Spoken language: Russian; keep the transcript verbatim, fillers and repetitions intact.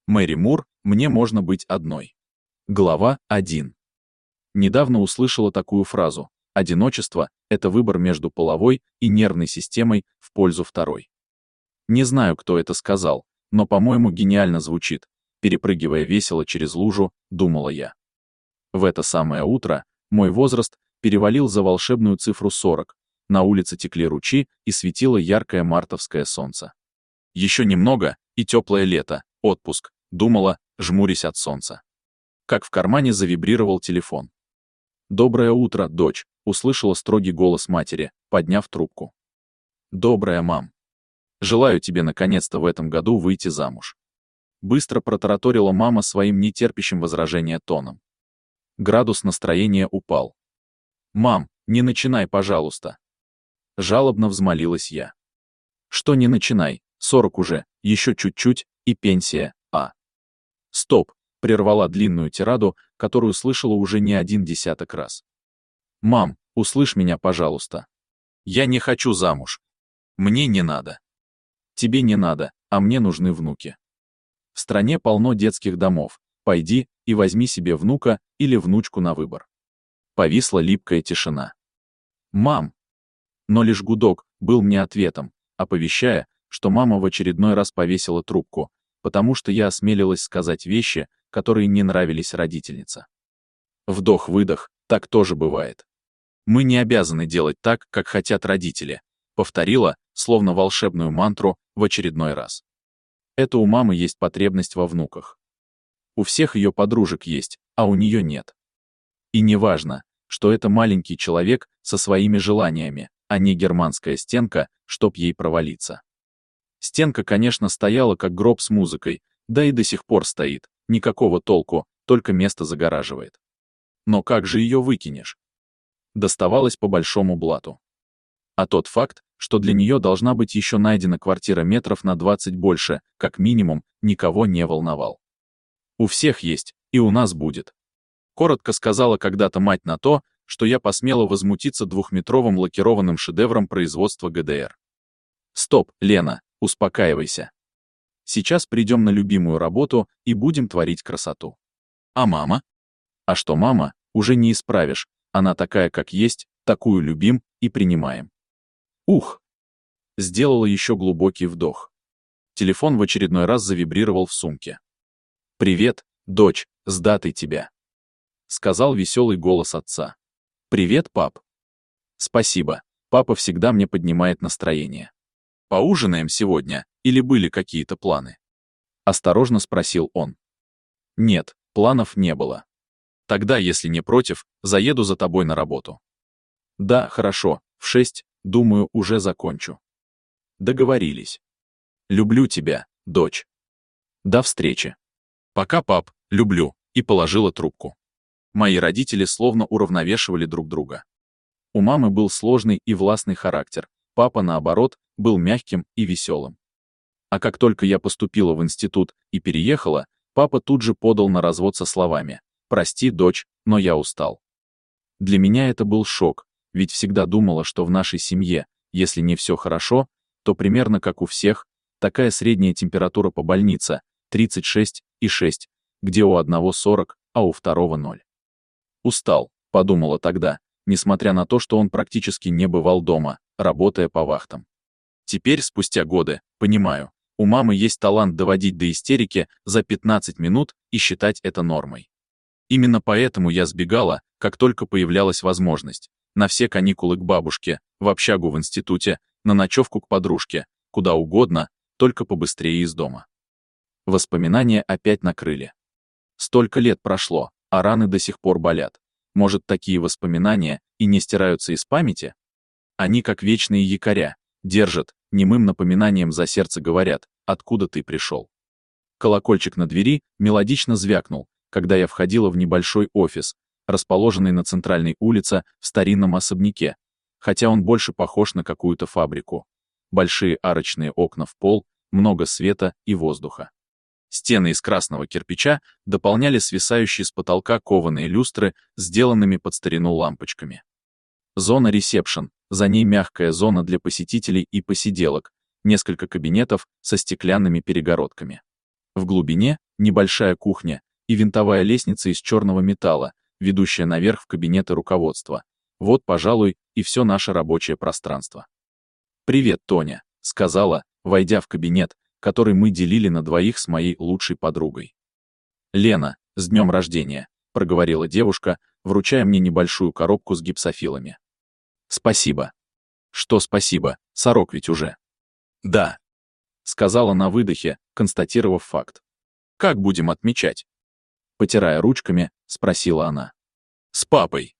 Мэри Мур, мне можно быть одной. Глава один. Недавно услышала такую фразу: одиночество — это выбор между половой и нервной системой в пользу второй. Не знаю, кто это сказал, но, по-моему, гениально звучит. Перепрыгивая весело через лужу, думала я. В это самое утро мой возраст перевалил за волшебную цифру сорок, на улице текли ручьи и светило яркое мартовское солнце. Еще немного, и теплое лето, отпуск, думала, жмурясь от солнца. Как в кармане завибрировал телефон. «Доброе утро, дочь», — услышала строгий голос матери, подняв трубку. «Доброе, мам. Желаю тебе наконец-то в этом году выйти замуж». Быстро протараторила мама своим нетерпящим возражения тоном. Градус настроения упал. «Мам, не начинай, пожалуйста». Жалобно взмолилась я. «Что не начинай, сорок уже, еще чуть-чуть, и пенсия, а». «Стоп», — прервала длинную тираду, которую слышала уже не один десяток раз. «Мам, услышь меня, пожалуйста. Я не хочу замуж. Мне не надо». «Тебе не надо, а мне нужны внуки. В стране полно детских домов, пойди и возьми себе внука или внучку на выбор». Повисла липкая тишина. «Мам!» Но лишь гудок был мне ответом, оповещая, что мама в очередной раз повесила трубку, потому что я осмелилась сказать вещи, которые не нравились родительнице. Вдох-выдох, так тоже бывает. Мы не обязаны делать так, как хотят родители, повторила, словно волшебную мантру, в очередной раз. Это у мамы есть потребность во внуках. У всех ее подружек есть, а у нее нет. И не важно, что это маленький человек со своими желаниями, а не германская стенка, чтоб ей провалиться. Стенка, конечно, стояла как гроб с музыкой, да и до сих пор стоит, никакого толку, только место загораживает. Но как же ее выкинешь? Доставалось по большому блату. А тот факт, что для нее должна быть еще найдена квартира метров на двадцать больше, как минимум, никого не волновал. У всех есть, и у нас будет. Коротко сказала когда-то мать на то, что я посмела возмутиться двухметровым лакированным шедевром производства ГДР. Стоп, Лена, успокаивайся. Сейчас придем на любимую работу и будем творить красоту. А мама? А что мама, уже не исправишь, она такая, как есть, такую любим и принимаем. Ух! Сделала еще глубокий вдох. Телефон в очередной раз завибрировал в сумке. «Привет, дочь, с датой тебя», — сказал веселый голос отца. «Привет, пап». «Спасибо, папа всегда мне поднимает настроение. Поужинаем сегодня, или были какие-то планы?» Осторожно спросил он. «Нет, планов не было. Тогда, если не против, заеду за тобой на работу». «Да, хорошо, в шесть, думаю, уже закончу». Договорились. «Люблю тебя, дочь. До встречи». «Пока, пап, люблю», и положила трубку. Мои родители словно уравновешивали друг друга. У мамы был сложный и властный характер, папа, наоборот, был мягким и веселым. А как только я поступила в институт и переехала, папа тут же подал на развод со словами: «Прости, дочь, но я устал». Для меня это был шок, ведь всегда думала, что в нашей семье, если не все хорошо, то примерно как у всех, такая средняя температура по больнице, тридцать шесть и шесть, где у одного сорок, а у второго ноль. «Устал», — подумала тогда, несмотря на то, что он практически не бывал дома, работая по вахтам. Теперь, спустя годы, понимаю, у мамы есть талант доводить до истерики за пятнадцать минут и считать это нормой. Именно поэтому я сбегала, как только появлялась возможность, на все каникулы к бабушке, в общагу в институте, на ночевку к подружке, куда угодно, только побыстрее из дома. Воспоминания опять накрыли. Столько лет прошло, а раны до сих пор болят. Может, такие воспоминания и не стираются из памяти? Они, как вечные якоря, держат, немым напоминанием за сердце говорят: «Откуда ты пришел?». Колокольчик на двери мелодично звякнул, когда я входила в небольшой офис, расположенный на центральной улице в старинном особняке, хотя он больше похож на какую-то фабрику. Большие арочные окна в пол, много света и воздуха. Стены из красного кирпича дополняли свисающие с потолка кованые люстры, сделанными под старину лампочками. Зона ресепшн, за ней мягкая зона для посетителей и посиделок, несколько кабинетов со стеклянными перегородками. В глубине небольшая кухня и винтовая лестница из черного металла, ведущая наверх в кабинеты руководства. Вот, пожалуй, и все наше рабочее пространство. «Привет, Тоня», — сказала, войдя в кабинет, который мы делили на двоих с моей лучшей подругой. «Лена, с днем рождения», — проговорила девушка, вручая мне небольшую коробку с гипсофилами. «Спасибо». «Что спасибо? Сорок ведь уже». «Да», — сказала на выдохе, констатировав факт. «Как будем отмечать?» Потирая ручками, спросила она. «С папой».